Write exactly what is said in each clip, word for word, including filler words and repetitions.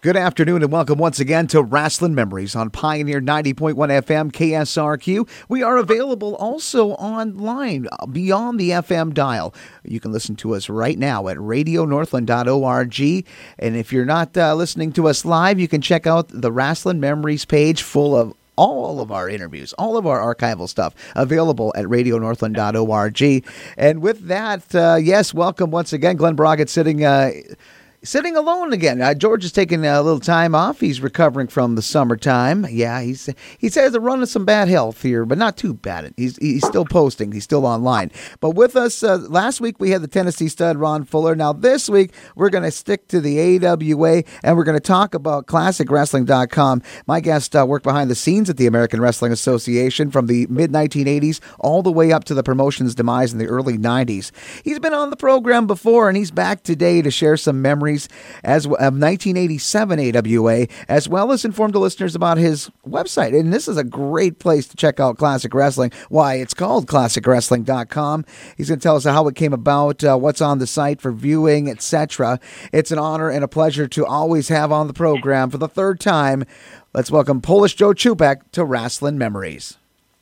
Good afternoon and welcome once again to Wrestling Memories on Pioneer ninety point one F M K S R Q. We are available also online beyond the F M dial. You can listen to us right now at radio northland dot org. And if you're not uh, listening to us live, you can check out the Wrestling Memories page full of all of our interviews, all of our archival stuff available at radio northland dot org. And with that, uh, yes, welcome once again. Glenn Braga sitting uh, Sitting alone again. Uh, George is taking a little time off. He's recovering from the summertime. Yeah, he's he says they're running some bad health here, but not too bad. He's he's still posting. He's still online. But with us, uh, last week we had the Tennessee stud, Ron Fuller. Now this week we're going to stick to the A W A, and we're going to talk about classic wrestling dot com. My guest uh, worked behind the scenes at the American Wrestling Association from the mid nineteen eighties all the way up to the promotion's demise in the early nineties. He's been on the program before, and he's back today to share some memories as of nineteen eighty-seven A W A, as well as inform the listeners about his website. And this is a great place to check out classic wrestling, why it's called classic wrestling dot com. He's going to tell us how it came about, uh, what's on the site for viewing, et cetera. It's an honor and a pleasure to always have on the program for the third time. Let's welcome Polish Joe Chupak to Wrestling Memories.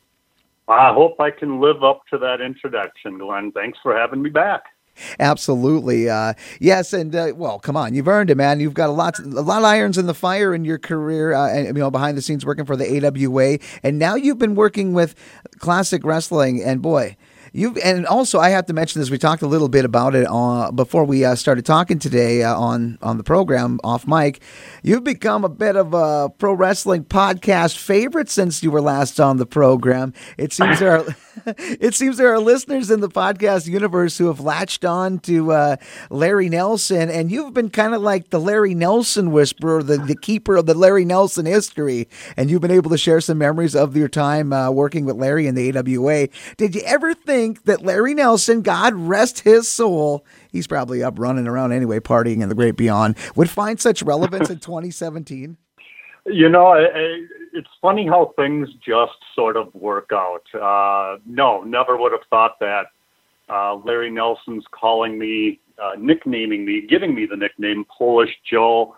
I hope I can live up to that introduction, Glenn. Thanks for having me back. Absolutely. Uh, yes. And, uh, well, come on, you've earned it, man. You've got a lot, a lot of irons in the fire in your career, uh, and, you know, behind the scenes working for the A W A. And now you've been working with Classic Wrestling, and boy, you and also I have to mention this. We talked a little bit about it uh, before we uh, started talking today uh, on on the program off mic. You've become a bit of a pro wrestling podcast favorite since you were last on the program. It seems there are it seems there are listeners in the podcast universe who have latched on to uh, Larry Nelson, and you've been kind of like the Larry Nelson whisperer, the, the keeper of the Larry Nelson history, and you've been able to share some memories of your time uh, working with Larry in the A W A. Did you ever think that Larry Nelson, God rest his soul, he's probably up running around anyway, partying in the great beyond, would find such relevance in twenty seventeen? You know, I, I, it's funny how things just sort of work out. Uh, no, never would have thought that. Uh, Larry Nelson's calling me, uh, nicknaming me, giving me the nickname Polish Joe,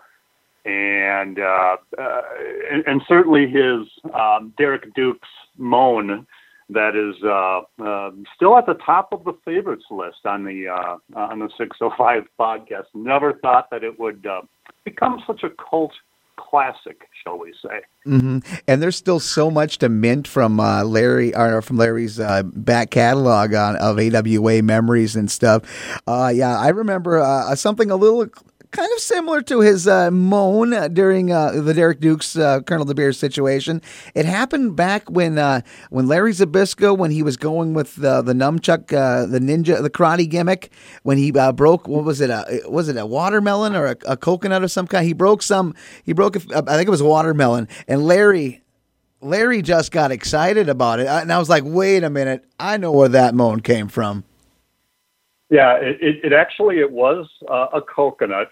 and uh, uh, and, and certainly his um, Derek Dukes moan that is uh, uh, still at the top of the favorites list on the uh, on the six oh five podcast. Never thought that it would uh, become such a cult classic, shall we say? Mm-hmm. And there's still so much to mint from uh, Larry, or from Larry's uh, back catalog on of A W A memories and stuff. Uh, yeah, I remember uh, something a little kind of similar to his uh, moan during uh, the Derek Dukes uh, Colonel DeBeer situation. It happened back when uh, when Larry Zbyszko, when he was going with uh, the nunchuck, uh, the ninja, the karate gimmick, when he uh, broke, what was it? A, was it a watermelon or a, a coconut of some kind? He broke some. He broke. A, I think it was a watermelon, and Larry. Larry just got excited about it, and I was like, "Wait a minute! I know where that moan came from." Yeah, it, it, it actually it was uh, a coconut.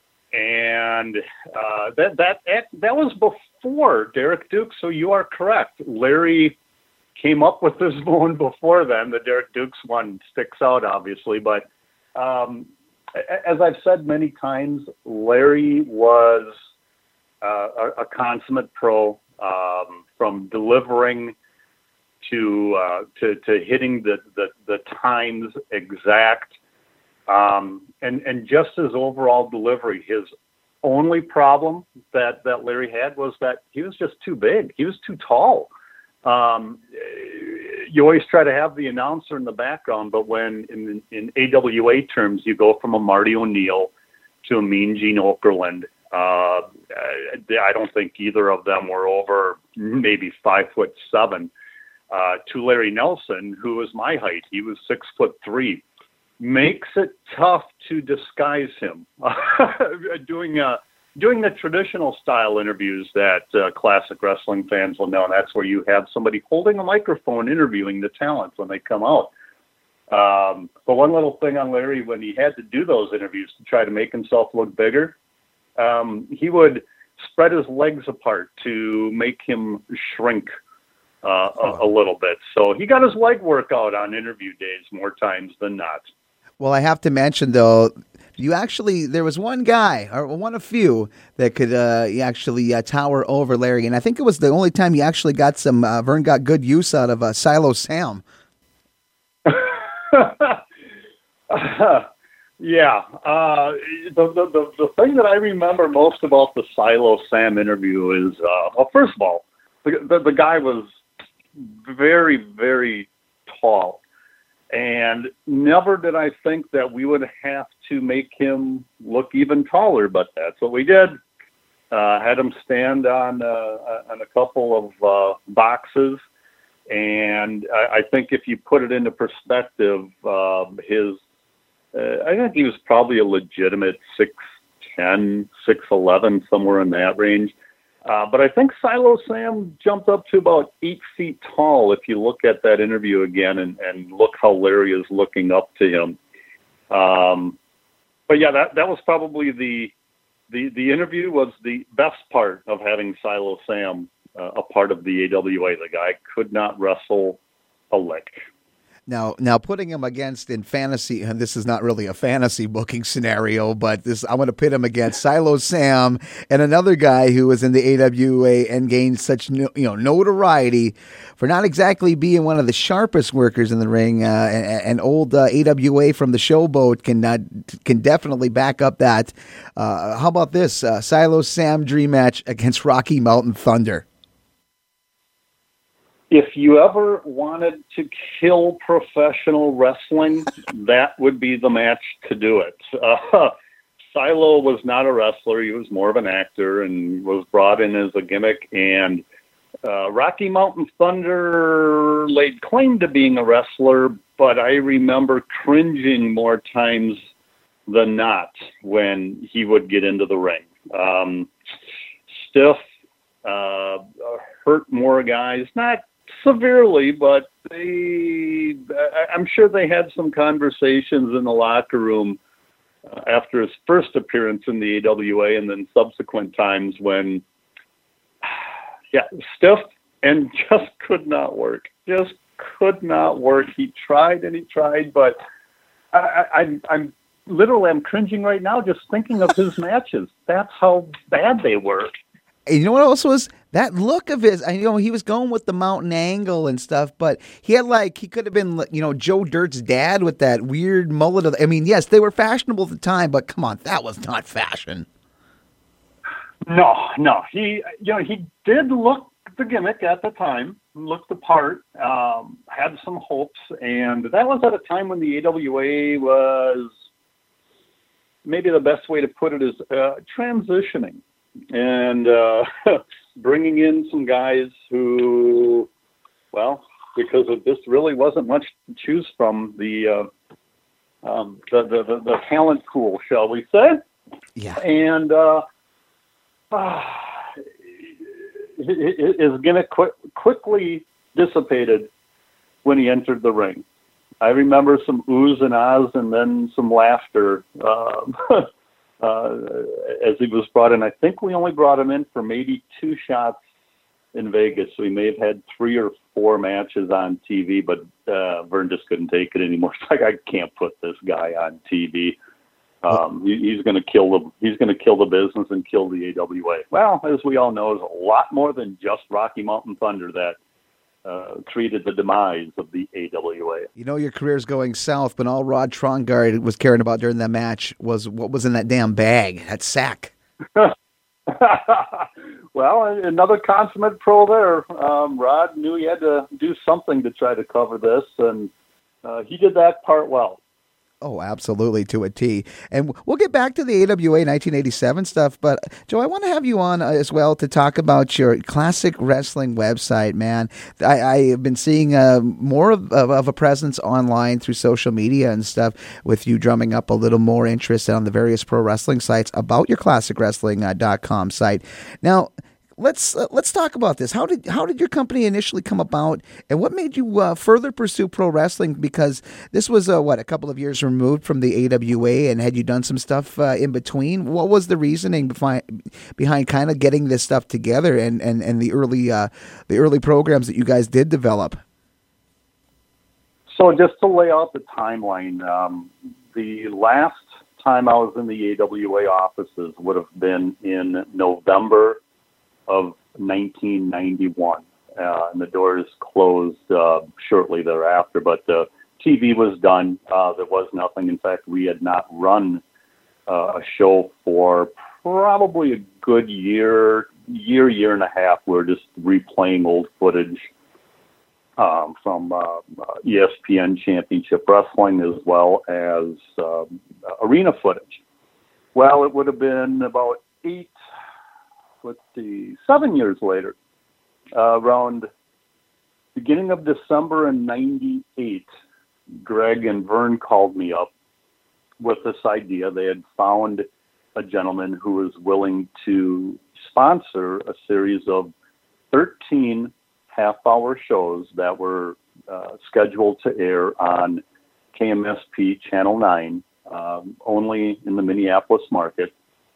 And uh, that that that was before Derek Dukes, so you are correct. Larry came up with this one before then. The Derek Dukes one sticks out, obviously. But um, as I've said many times, Larry was uh, a, a consummate pro, um, from delivering to uh, to, to hitting the, the, the times exact. Um, and, and just his overall delivery, his only problem that, that Larry had was that he was just too big. He was too tall. Um, you always try to have the announcer in the background, but when in, in A W A terms, you go from a Marty O'Neill to a Mean Gene Okerlund. Uh, I don't think either of them were over maybe five foot seven, uh, to Larry Nelson, who was my height. He was six foot three. Makes it tough to disguise him. doing uh, doing the traditional style interviews that uh, classic wrestling fans will know, and that's where you have somebody holding a microphone interviewing the talent when they come out. Um, but one little thing on Larry, when he had to do those interviews to try to make himself look bigger, um, he would spread his legs apart to make him shrink uh, a, a little bit. So he got his leg workout on interview days more times than not. Well, I have to mention, though, You actually, there was one guy, or one of few, that could uh, actually uh, tower over Larry, and I think it was the only time you actually got some, uh, Vern got good use out of uh, Silo Sam. Yeah. Uh, the, the, the, the thing that I remember most about the Silo Sam interview is, uh, well, first of all, the, the, the guy was very, very tall. And never did I think that we would have to make him look even taller, but that's what we did. Uh, had him stand on, uh, on a couple of uh, boxes. And I, I think if you put it into perspective, uh, his, uh, I think he was probably a legitimate six ten, six eleven, somewhere in that range. Uh, but I think Silo Sam jumped up to about eight feet tall if you look at that interview again and, and look how Larry is looking up to him. Um, but yeah, that, that was probably the, the, the interview was the best part of having Silo Sam uh, a part of the A W A. The guy could not wrestle a lick. Now, now putting him against in fantasy, and this is not really a fantasy booking scenario, but this I'm going to pit him against Silo Sam and another guy who was in the A W A and gained such no, you know notoriety for not exactly being one of the sharpest workers in the ring. Uh, and, and old uh, A W A from the Showboat can uh, can definitely back up that. Uh, how about this uh, Silo Sam dream match against Rocky Mountain Thunder? If you ever wanted to kill professional wrestling, that would be the match to do it. Uh, Silo was not a wrestler. He was more of an actor and was brought in as a gimmick. And uh, Rocky Mountain Thunder laid claim to being a wrestler, but I remember cringing more times than not when he would get into the ring. Um, stiff, uh, hurt more guys, not severely, but they, I'm sure they had some conversations in the locker room uh, after his first appearance in the A W A and then subsequent times when, yeah, stiff and just could not work. Just could not work. He tried and he tried, but I, I, I'm literally, I'm cringing right now just thinking of his matches. That's how bad they were. And you know what else was that look of his? I know he was going with the mountain angle and stuff, but he had like he could have been, you know, Joe Dirt's dad with that weird mullet. Of, I mean, yes, they were fashionable at the time, but come on, that was not fashion. No, no, he, you know, he did look the gimmick at the time, looked the part, um, had some hopes, and that was at a time when the A W A was, maybe the best way to put it is uh, transitioning. And uh, bringing in some guys who, well, because of this really wasn't much to choose from, the uh, um, the, the, the the talent pool, shall we say? Yeah. And uh, uh, his gimmick qu- quickly dissipated when he entered the ring. I remember some oohs and ahs and then some laughter. Uh, Uh, as he was brought in. I think we only brought him in for maybe two shots in Vegas. So we may have had three or four matches on T V, but uh, Vern just couldn't take it anymore. It's like, I can't put this guy on T V. Um, he, he's going to kill the he's going to kill the business and kill the A W A. Well, as we all know, there's a lot more than just Rocky Mountain Thunder that Uh, created the demise of the A W A. You know your career's going south, but all Rod Trongard was caring about during that match was what was in that damn bag, that sack. Well, another consummate pro there. Um, Rod knew he had to do something to try to cover this, and uh, he did that part well. Oh, absolutely, to a T. And we'll get back to the A W A nineteen eighty-seven stuff, but Joe, I want to have you on uh, as well to talk about your classic wrestling website, man. I, I have been seeing uh, more of, of, of a presence online through social media and stuff with you drumming up a little more interest on the various pro wrestling sites about your classic wrestling dot com site. Now, Let's uh, let's talk about this. How did how did your company initially come about, and what made you uh, further pursue pro wrestling? Because this was uh, what a couple of years removed from the A W A, and had you done some stuff uh, in between? What was the reasoning behind behind kind of getting this stuff together, and, and, and the early uh, the early programs that you guys did develop? So just to lay out the timeline, um, the last time I was in the A W A offices would have been in November of nineteen ninety-one. Uh, and the doors closed uh, shortly thereafter, but the T V was done. Uh, there was nothing. In fact, we had not run uh, a show for probably a good year, year, year and a half. We were just replaying old footage um, from uh, uh, E S P N Championship Wrestling as well as um, arena footage. Well, it would have been about eight, let's see, seven years later. Uh, around beginning of December in ninety-eight, Greg and Vern called me up with this idea. They had found a gentleman who was willing to sponsor a series of thirteen half-hour shows that were uh, scheduled to air on K M S P Channel nine, um, only in the Minneapolis market,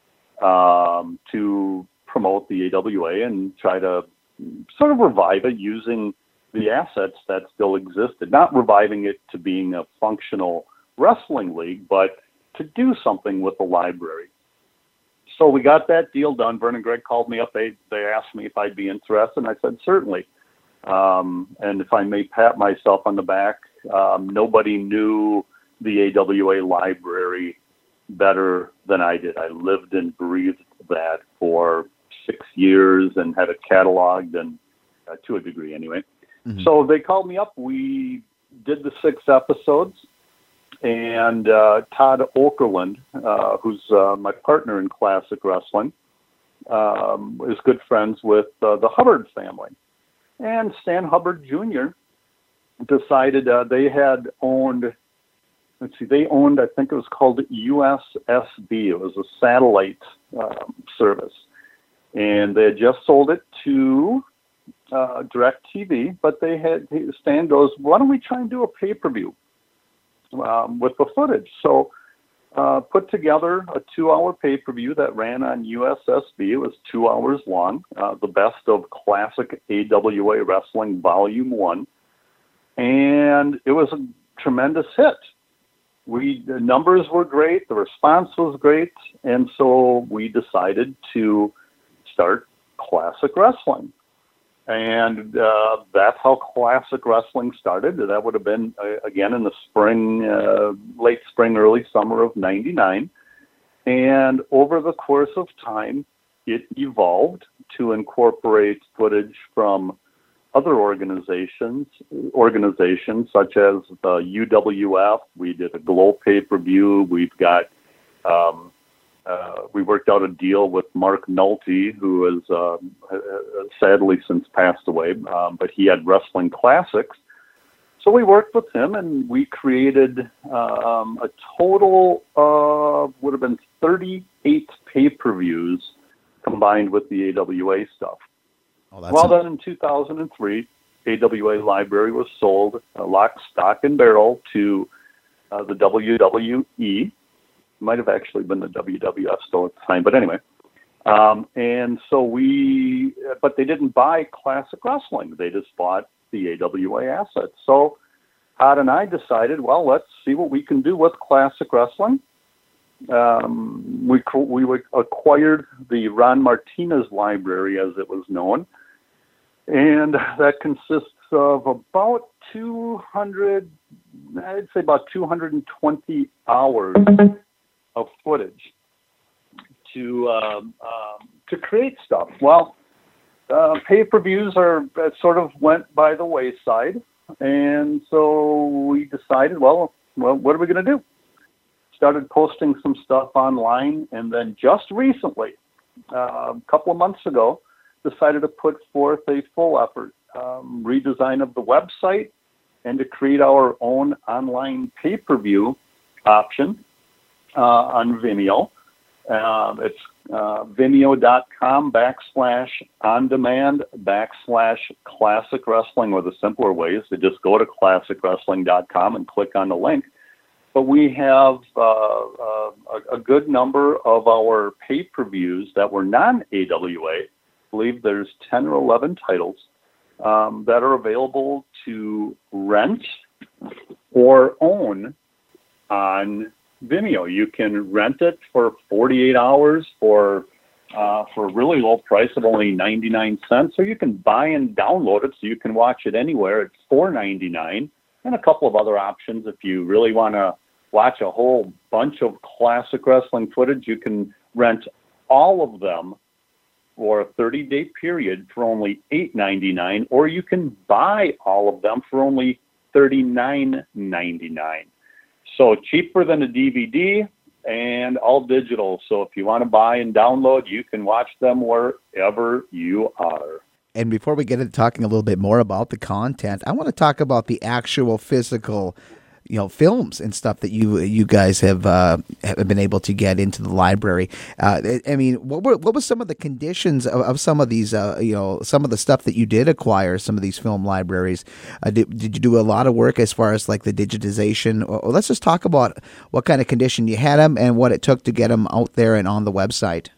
um, to promote the A W A and try to sort of revive it using the assets that still existed, not reviving it to being a functional wrestling league, but to do something with the library. So we got that deal done. Vern and Greg called me up. They they asked me if I'd be interested, and I said certainly. Um, and if I may pat myself on the back, um, nobody knew the A W A library better than I did. I lived and breathed that for six years and had it cataloged, and uh, to a degree anyway. Mm-hmm. So they called me up. We did the six episodes, and uh, Todd Okerlund, uh, who's uh, my partner in classic wrestling, um, is good friends with uh, the Hubbard family. And Stan Hubbard Junior decided uh, they had owned, let's see, they owned, I think it was called U S S B. It was a satellite um, service. And they had just sold it to uh, DirecTV, but they had, Stan goes, why don't we try and do a pay-per-view um, with the footage? So uh, put together a two-hour pay-per-view that ran on U S S B. It was two hours long, uh, the best of classic A W A Wrestling Volume one. And it was a tremendous hit. We, the numbers were great, the response was great, and so we decided to start Classic Wrestling. And uh, that's how Classic Wrestling started. That would have been, uh, again, in the spring, uh, late spring, early summer of ninety-nine. And over the course of time, it evolved to incorporate footage from other organizations, organizations such as the U W F. We did a Glow pay-per-view. We've got... Um, Uh, we worked out a deal with Mark Nolte, who has uh, sadly since passed away, um, but he had Wrestling Classics. So we worked with him, and we created um, a total of, would have been thirty-eight pay-per-views combined with the A W A stuff. Oh, well, a- then in two thousand three, A W A Library was sold, uh, lock, stock, and barrel to uh, the W W E. Might have actually been the W W F still at the time, but anyway. Um, and so we, but they didn't buy Classic Wrestling. They just bought the A W A assets. So Todd and I decided, well, let's see what we can do with Classic Wrestling. Um, we we acquired the Ron Martinez library, as it was known, and that consists of about two hundred, I'd say about two hundred twenty hours of footage to um, um, to create stuff. Well, uh, pay-per-views are uh, sort of went by the wayside, and so we decided, well, well, what are we going to do? Started posting some stuff online, and then just recently, uh, a couple of months ago, decided to put forth a full effort um, redesign of the website and to create our own online pay-per-view option uh, on Vimeo. Uh, it's uh, vimeo.com backslash on demand backslash classic wrestling, or the simpler way is to just go to classic wrestling dot com and click on the link. But we have uh, uh, a, a good number of our pay-per-views that were non-A W A. I believe there's ten or eleven titles um, that are available to rent or own on Vimeo. You can rent it for forty-eight hours for uh, for a really low price of only ninety-nine cents, or you can buy and download it so you can watch it anywhere. It's four ninety-nine, and a couple of other options. If you really want to watch a whole bunch of classic wrestling footage, you can rent all of them for a thirty-day period for only eight ninety-nine, or you can buy all of them for only thirty-nine ninety-nine. So cheaper than a D V D and all digital. So if you want to buy and download, you can watch them wherever you are. And before we get into talking a little bit more about the content, I want to talk about the actual physical, you know, films and stuff that you you guys have uh, have been able to get into the library. Uh, I mean, what were what was some of the conditions of, of some of these, uh, you know, some of the stuff that you did acquire, some of these film libraries? Uh, did, did you do a lot of work as far as like the digitization? Or, or let's just talk about what kind of condition you had them and what it took to get them out there and on the website.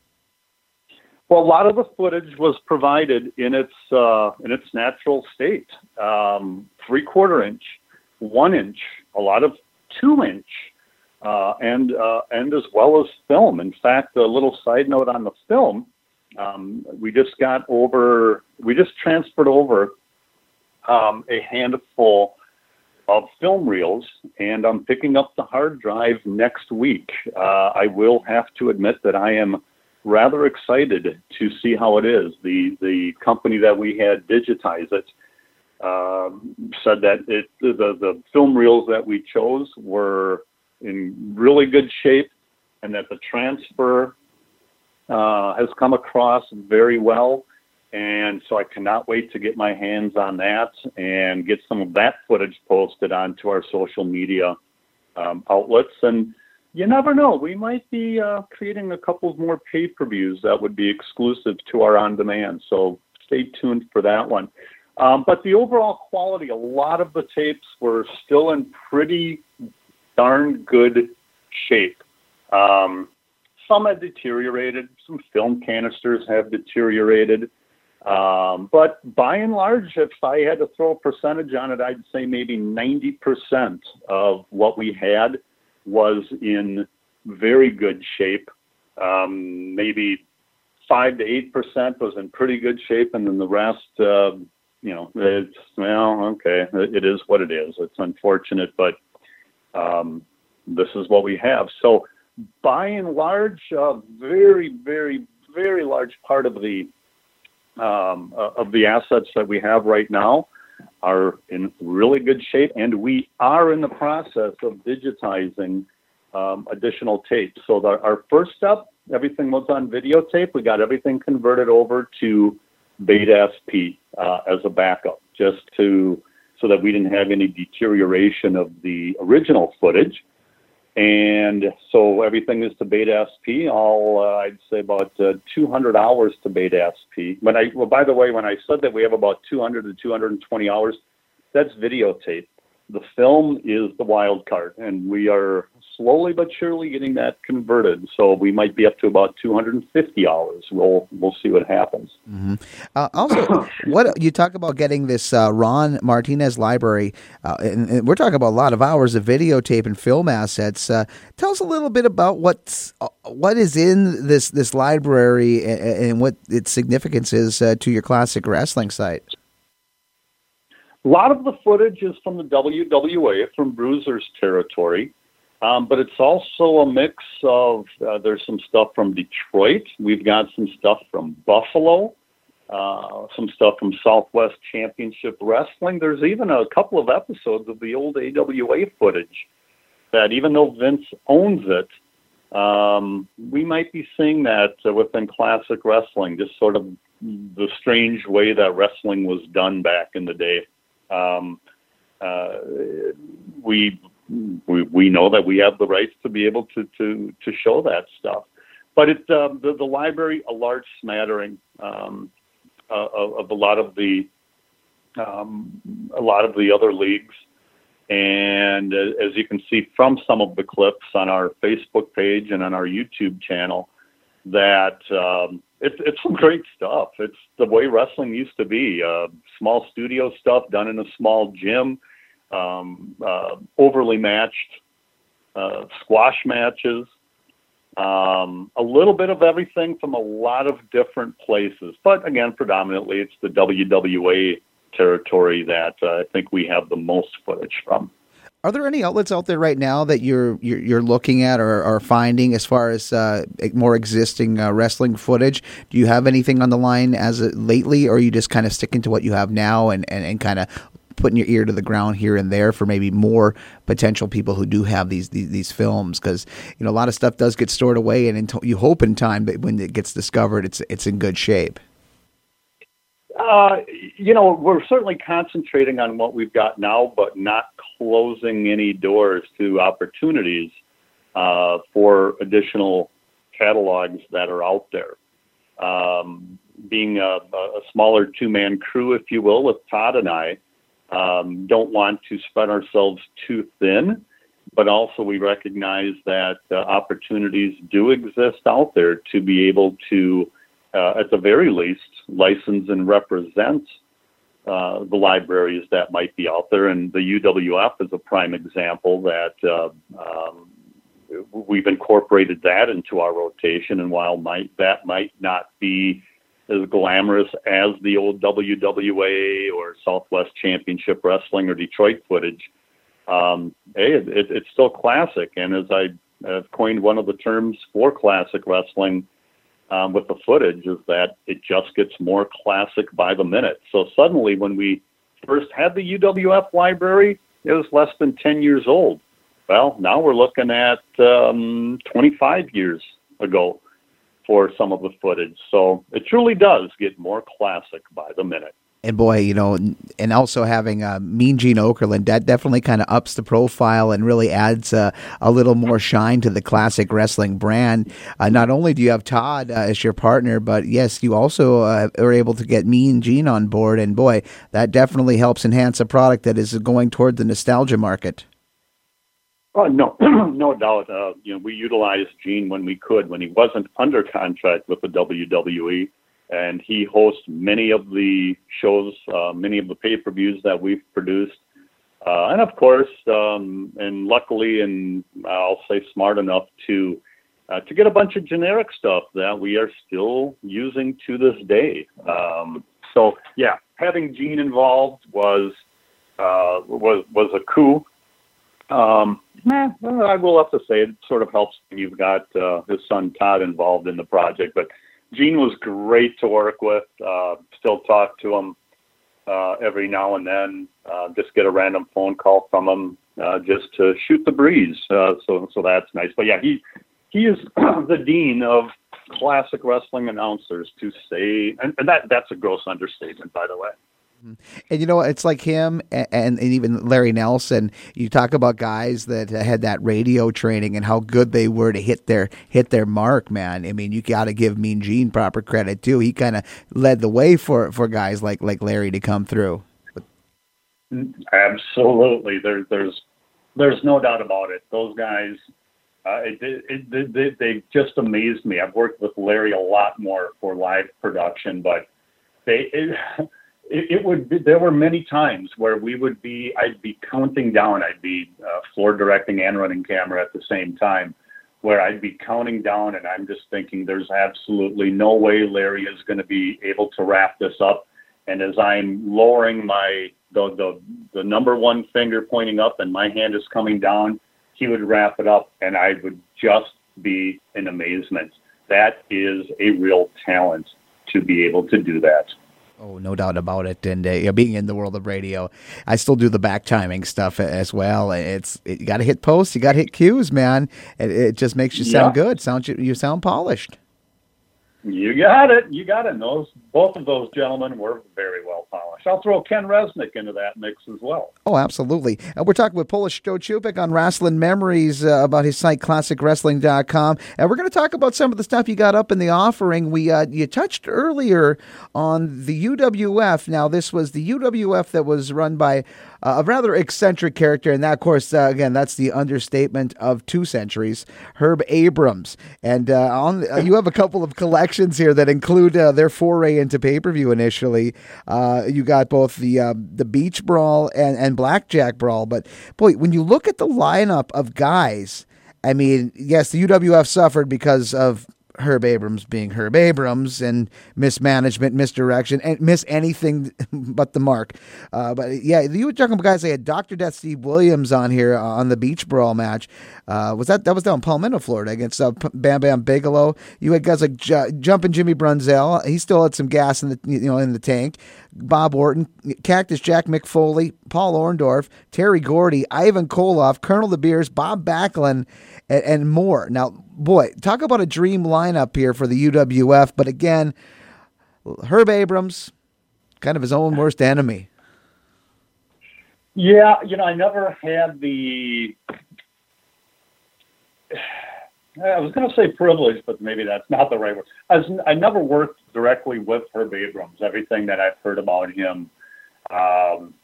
Well, a lot of the footage was provided in its uh, in its natural state, um, three quarter inch, one inch, a lot of two inch, uh, and uh, and as well as film. In fact, a little side note on the film, um, we just got over, we just transferred over um, a handful of film reels, and I'm picking up the hard drive next week. Uh, I will have to admit that I am rather excited to see how it is. The the company that we had digitize it um, said that it the, the film reels that we chose were in really good shape, and that the transfer uh, has come across very well. And so I cannot wait to get my hands on that and get some of that footage posted onto our social media um, outlets. And you never know, we might be uh, creating a couple of more pay-per-views that would be exclusive to our on-demand. So stay tuned for that one. Um, but the overall quality, a lot of the tapes were still in pretty darn good shape. Um, some had deteriorated. Some film canisters have deteriorated. Um, but by and large, if I had to throw a percentage on it, I'd say maybe ninety percent of what we had was in very good shape. Um, maybe five to eight percent was in pretty good shape, and then the rest, uh, you know, it's, well, okay, it is what it is. It's unfortunate, but um, this is what we have. So by and large, a very, very, very large part of the um, uh, of the assets that we have right now are in really good shape, and we are in the process of digitizing um, additional tapes. So the, our first step, everything was on videotape. We got everything converted over to Beta S P uh, as a backup, just to so that we didn't have any deterioration of the original footage. And so everything is to Beta S P. All uh, I'd say about uh, two hundred hours to Beta S P. When I well, by the way, when I said that we have about two hundred to two hundred twenty hours, that's videotape. The film is the wild card, and we are slowly but surely getting that converted. So we might be up to about two hundred fifty hours. We'll we'll see what happens. Mm-hmm. Uh, also, what you talk about getting this uh, Ron Martinez library, uh, and, and we're talking about a lot of hours of videotape and film assets. Uh, tell us a little bit about what's uh, what is in this this library and, and what its significance is uh, to your classic wrestling site. A lot of the footage is from the W W A, from Bruiser's territory, um, but it's also a mix of, uh, there's some stuff from Detroit. We've got some stuff from Buffalo, uh, some stuff from Southwest Championship Wrestling. There's even a couple of episodes of the old A W A footage that, even though Vince owns it, um, we might be seeing that uh, within classic wrestling, just sort of the strange way that wrestling was done back in the day. Um, uh, we, we we know that we have the rights to be able to to, to show that stuff, but it uh, the the library, a large smattering um, uh, of, of a lot of the um, a lot of the other leagues, and uh, as you can see from some of the clips on our Facebook page and on our YouTube channel, that um, it's it's some great stuff. It's the way wrestling used to be. Uh, small studio stuff done in a small gym, um, uh, overly matched uh, squash matches, um, a little bit of everything from a lot of different places. But again, predominantly it's the W W A territory that uh, I think we have the most footage from. Are there any outlets out there right now that you're you're, you're looking at or are finding as far as uh, more existing uh, wrestling footage? Do you have anything on the line as of lately, or are you just kind of sticking to what you have now and, and, and kind of putting your ear to the ground here and there for maybe more potential people who do have these these, these films? Because you know a lot of stuff does get stored away, and in, you hope in time that when it gets discovered, it's it's in good shape. Uh, you know, we're certainly concentrating on what we've got now, but not closing any doors to opportunities uh, for additional catalogs that are out there. Um, being a, a smaller two-man crew, if you will, with Todd and I, um, don't want to spread ourselves too thin, but also we recognize that uh, opportunities do exist out there to be able to, uh, at the very least, license and represent uh, the libraries that might be out there. And the U W F is a prime example that uh, um, we've incorporated that into our rotation. And while might, that might not be as glamorous as the old W W A or Southwest Championship Wrestling or Detroit footage, um, hey, it, it, it's still classic. And as I have coined one of the terms for classic wrestling, Um, with the footage, is that it just gets more classic by the minute. So suddenly when we first had the U W F library, it was less than ten years old. Well, now we're looking at um, twenty-five years ago for some of the footage. So it truly does get more classic by the minute. And boy, you know, and also having uh, Mean Gene Okerlund, that definitely kind of ups the profile and really adds uh, a little more shine to the classic wrestling brand. Uh, not only do you have Todd uh, as your partner, but yes, you also uh, are able to get Mean Gene on board. And boy, that definitely helps enhance a product that is going toward the nostalgia market. Oh, no, no doubt. Uh, you know, we utilized Gene when we could, when he wasn't under contract with the W W E. And he hosts many of the shows, uh, many of the pay-per-views that we've produced. Uh, and of course, um, and luckily, and I'll say smart enough to uh, to get a bunch of generic stuff that we are still using to this day. Um, so yeah, having Gene involved was uh, was was a coup. Um, eh, well, I will have to say it sort of helps when you've got uh, his son Todd involved in the project, but Gene was great to work with. Uh, still talk to him uh, every now and then. Uh, just get a random phone call from him uh, just to shoot the breeze. Uh, so, so that's nice. But yeah, he he is the dean of classic wrestling announcers, to say, and, and that that's a gross understatement, by the way. And you know, it's like him and, and even Larry Nelson. You talk about guys that had that radio training and how good they were to hit their hit their mark, man. I mean, you got to give Mean Gene proper credit too. He kind of led the way for, for guys like, like Larry to come through. Absolutely, there, there's there's no doubt about it. Those guys, uh, it, it, it, they, they just amazed me. I've worked with Larry a lot more for live production, but they. It, It, it would be, there were many times where we would be, I'd be counting down, I'd be uh, floor directing and running camera at the same time, where I'd be counting down and I'm just thinking there's absolutely no way Larry is going to be able to wrap this up. And as I'm lowering my, the, the, the number one finger pointing up and my hand is coming down, he would wrap it up and I would just be in amazement. That is a real talent to be able to do that. Oh, no doubt about it. And uh, you know, being in the world of radio, I still do the back timing stuff as well. It's it, you got to hit posts, you got to hit cues, man. It, it just makes you sound yeah. good. Sound you, you sound polished. You got it. You got it. And those, both of those gentlemen were very well polished. I'll throw Ken Resnick into that mix as well. Oh, absolutely. Uh, we're talking with Polish Joe Chupik on Wrestling Memories uh, about his site, classic wrestling dot com. And we're going to talk about some of the stuff you got up in the offering. We uh, You touched earlier on the U W F. Now, this was the U W F that was run by uh, a rather eccentric character. And that, of course, uh, again, that's the understatement of two centuries, Herb Abrams. And uh, on uh, you have a couple of collections here that include uh, their foray into pay-per-view initially. Uh, you got both the uh, the Beach Brawl and, and Blackjack Brawl. But, boy, when you look at the lineup of guys, I mean, yes, the U W F suffered because of Herb Abrams being Herb Abrams and mismanagement, misdirection, and miss anything but the mark. Uh, but yeah, you were talking about guys. They had Doctor Death Steve Williams on here uh, on the Beach Brawl match. Uh, was that that was down in Palmetto, Florida, against uh, Bam Bam Bigelow? You had guys like J- Jumpin' Jimmy Brunzell. He still had some gas in the you know in the tank. Bob Orton, Cactus Jack McFoley, Paul Orndorff, Terry Gordy, Ivan Koloff, Colonel De Beers, Bob Backlund, and, and more. Now, boy, talk about a dream lineup here for the U W F. But again, Herb Abrams, kind of his own worst enemy. Yeah, you know, I never had the, I was going to say privilege, but maybe that's not the right word. I, was, I never worked directly with Herb Abrams. Everything that I've heard about him, um,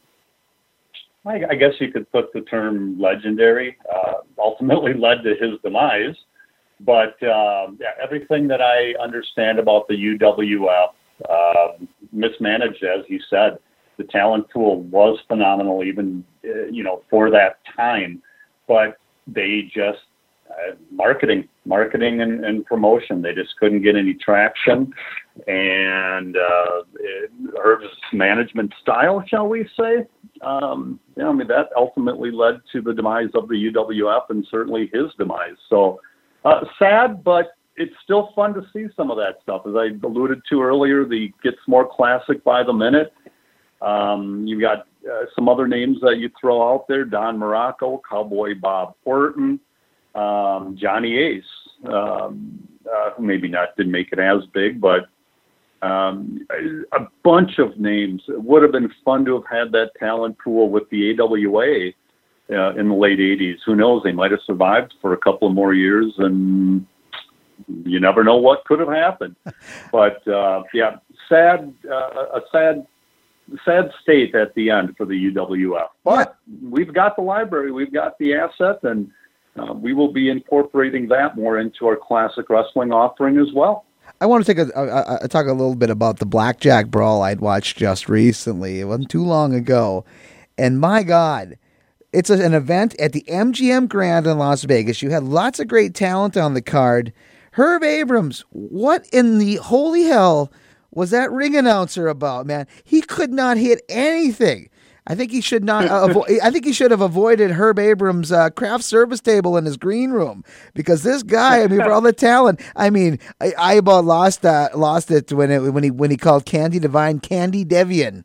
I, I guess you could put the term legendary, uh, ultimately led to his demise. But um, yeah, everything that I understand about the U W F, uh, mismanaged, as he said. The talent pool was phenomenal, even uh, you know for that time. But they just uh, marketing, marketing, and, and promotion. They just couldn't get any traction, and uh, it, Herb's management style, shall we say? Um, yeah, I mean that ultimately led to the demise of the U W F and certainly his demise. So. Uh, sad, but it's still fun to see some of that stuff. As I alluded to earlier, the gets more classic by the minute. Um, you got uh, some other names that you throw out there: Don Morocco, Cowboy Bob Orton, um, Johnny Ace, um, uh, who maybe not didn't make it as big, but um, a, a bunch of names. It would have been fun to have had that talent pool with the A W A. Uh, in the late eighties. Who knows? They might have survived for a couple of more years, and you never know what could have happened. But uh, yeah, sad, uh, a sad, sad state at the end for the U W F. But we've got the library, we've got the asset, and uh, we will be incorporating that more into our classic wrestling offering as well. I want to take a, a, a talk a little bit about the Blackjack Brawl I'd watched just recently. It wasn't too long ago, and my God. It's a, an event at the M G M Grand in Las Vegas. You had lots of great talent on the card. Herb Abrams, what in the holy hell was that ring announcer about, man? He could not hit anything. I think he should not. Uh, avo- I think he should have avoided Herb Abrams' uh, craft service table in his green room, because this guy, I mean, for all the talent, I mean, I, I about lost uh, lost it when it when he when he called Candy Divine Candy Devian.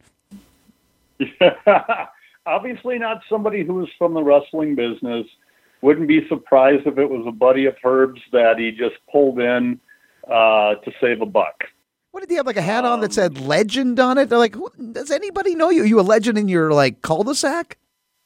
Obviously not somebody who was from the wrestling business. Wouldn't be surprised if it was a buddy of Herb's that he just pulled in uh, to save a buck. What did he have, like a hat on that said legend on it? They're like, who, does anybody know you? Are you a legend in your like cul-de-sac?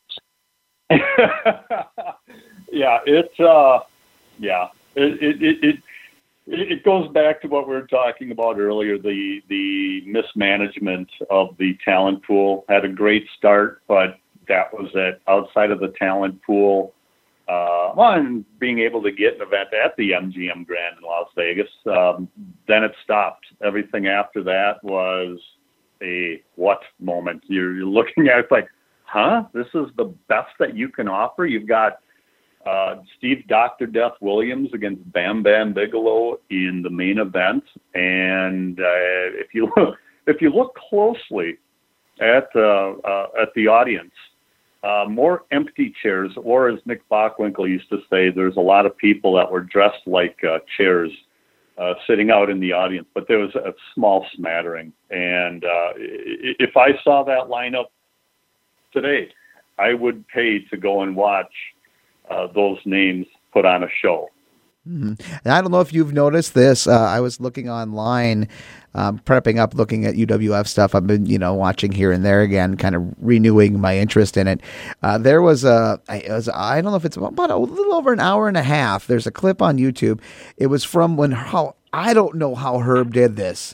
yeah, it's uh, yeah, it it, it it it goes back to what we were talking about earlier. The the mismanagement of the talent pool had a great start, but that was it. Outside of the talent pool, uh, well, and being able to get an event at the M G M Grand in Las Vegas, um, then it stopped. Everything after that was a what moment. You're, you're looking at it like, huh? This is the best that you can offer? You've got Uh, Steve Doctor Death Williams against Bam Bam Bigelow in the main event, and uh, if you look, if you look closely at uh, uh, at the audience, uh, more empty chairs, or as Nick Bockwinkel used to say, there's a lot of people that were dressed like uh, chairs uh, sitting out in the audience, but there was a small smattering. And uh, if I saw that lineup today, I would pay to go and watch Uh, those names put on a show. Mm-hmm. And I don't know if you've noticed this. Uh, I was looking online, um, prepping up, looking at U W F stuff. I've been, you know, watching here and there again, kind of renewing my interest in it. Uh, there was a, it was, I don't know if it's about a little over an hour and a half. There's a clip on YouTube. It was from when, how, I don't know how Herb did this,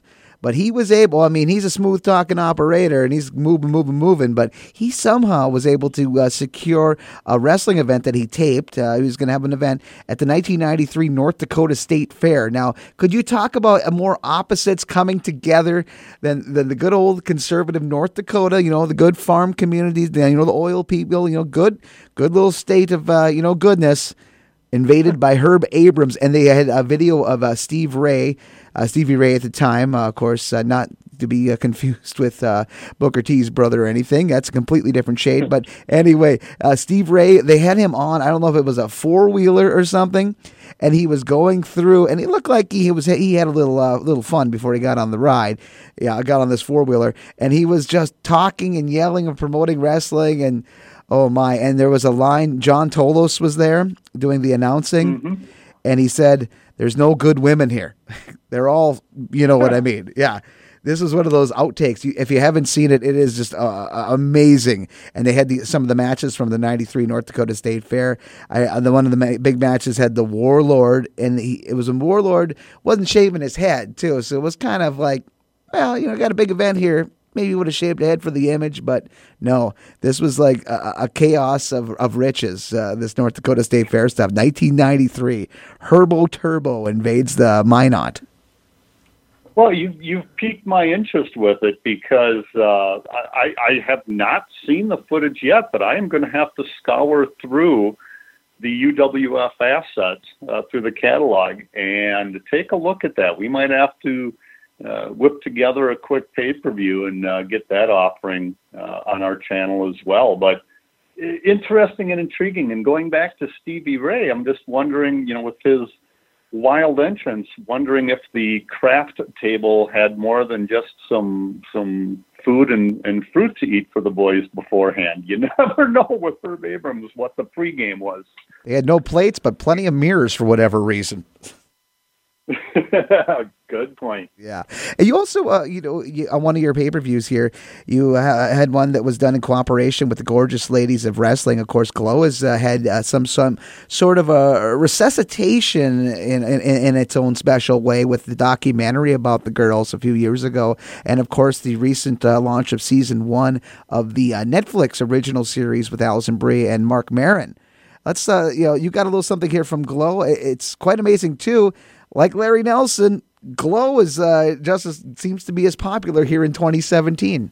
but he was able, I mean, he's a smooth talking operator and he's moving, moving, moving, but he somehow was able to uh, secure a wrestling event that he taped. Uh, he was going to have an event at the nineteen ninety-three North Dakota State Fair. Now, could you talk about a more opposites coming together than, than the good old conservative North Dakota, you know, the good farm communities, you know, the oil people, you know, good, good little state of, uh, you know, goodness, invaded by Herb Abrams, and they had a video of uh, Steve Ray, uh, Stevie Ray at the time, uh, of course, uh, not to be uh, confused with uh, Booker T's brother or anything. That's a completely different shade. But anyway, uh, Steve Ray, they had him on, I don't know if it was a four-wheeler or something, and he was going through, and it looked like he was he had a little uh, little fun before he got on the ride. Yeah, I got on this four-wheeler, and he was just talking and yelling and promoting wrestling, and oh my, and there was a line, John Tolos was there doing the announcing, mm-hmm. and he said, there's no good women here. They're all, you know what I mean. Yeah. This is one of those outtakes. You, if you haven't seen it, it is just uh, amazing. And they had the, some of the matches from the ninety-three North Dakota State Fair. I, the one of the ma- big matches had the Warlord, and he, it was a Warlord, wasn't shaving his head, too. So it was kind of like, well, you know, got a big event here. Maybe would have shaved a head for the image, but no, this was like a, a chaos of, of riches, uh, this North Dakota State Fair stuff. nineteen ninety-three, Herbo Turbo invades the Minot. Well, you, you've piqued my interest with it because uh, I, I have not seen the footage yet, but I am going to have to scour through the U W F assets uh, through the catalog and take a look at that. We might have to Uh, whip together a quick pay-per-view and uh, get that offering uh, on our channel as well. But uh, interesting and intriguing. And going back to Stevie Ray, I'm just wondering, you know, with his wild entrance, wondering if the craft table had more than just some some food and, and fruit to eat for the boys beforehand. You never know with Herb Abrams what the pregame was. They had no plates, but plenty of mirrors for whatever reason. Good point. Yeah. And you also, uh, you know, you, on one of your pay-per-views here, you uh, had one that was done in cooperation with the Gorgeous Ladies of Wrestling. Of course, Glow has uh, had uh, some some sort of a resuscitation in, in in its own special way with the documentary about the girls a few years ago, and of course the recent uh, launch of season one of the uh, Netflix original series with Alison Brie and Mark Maron. Let's, uh, you know, you got a little something here from Glow. It's quite amazing too. Like Larry Nelson, Glow is uh, just as, seems to be as popular here in twenty seventeen.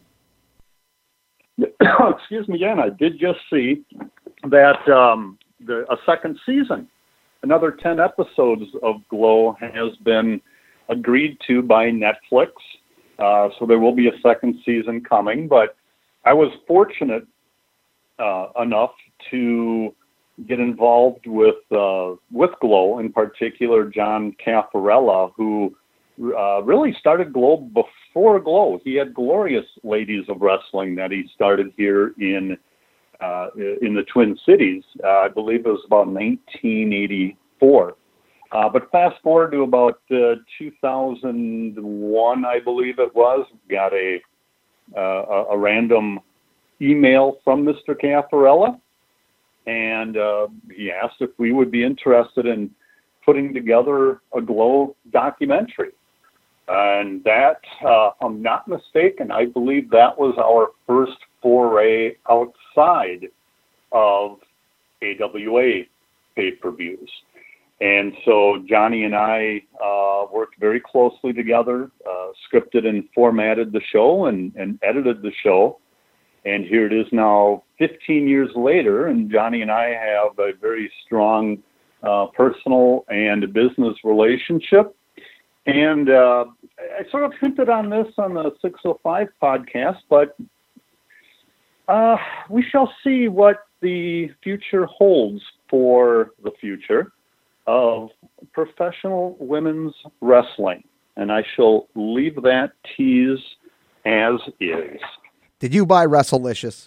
Excuse me again. I did just see that um, the, a second season, another ten episodes of Glow has been agreed to by Netflix. Uh, so there will be a second season coming. But I was fortunate uh, enough to get involved with uh, with Glow, in particular John Caffarella, who uh, really started Glow before Glow. He had Glorious Ladies of Wrestling that he started here in uh, in the Twin Cities. Uh, I believe it was about nineteen eighty-four. Uh, but fast forward to about uh, two thousand one, I believe it was, got a uh, a random email from Mister Caffarella. And uh, he asked if we would be interested in putting together a Glow documentary. And that, uh, if I'm not mistaken, I believe that was our first foray outside of A W A pay-per-views. And so Johnny and I uh, worked very closely together, uh, scripted and formatted the show and, and edited the show. And here it is now fifteen years later, and Johnny and I have a very strong uh, personal and business relationship. And uh, I sort of hinted on this on the six oh five podcast, but uh, we shall see what the future holds for the future of professional women's wrestling. And I shall leave that tease as is. Did you buy WrestleLicious?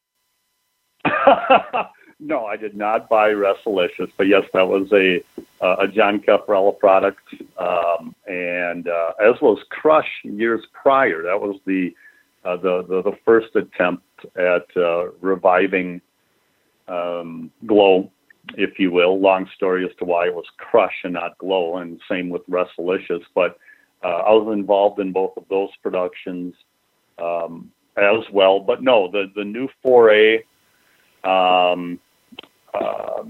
No, I did not buy WrestleLicious, but yes, that was a uh, a John Caffarella product, um, and uh, as was Crush years prior. That was the uh, the, the the first attempt at uh, reviving um, Glow, if you will. Long story as to why it was Crush and not Glow, and same with WrestleLicious. But uh, I was involved in both of those productions um, as well. But no, the, the new foray, um, uh,